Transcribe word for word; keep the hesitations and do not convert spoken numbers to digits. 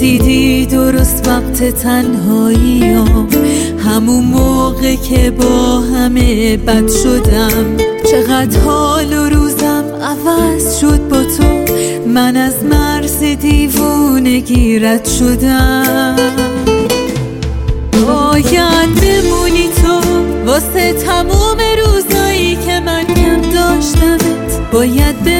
دیدی درست وقت تنهاییام، همون موقع که با همه بد شدم. چقدر حال و روزم عوض شد با تو، من از مرز دیوونگی رد شدم. باید بمونی تو واسه تموم روزایی که من کم داشتمت، باید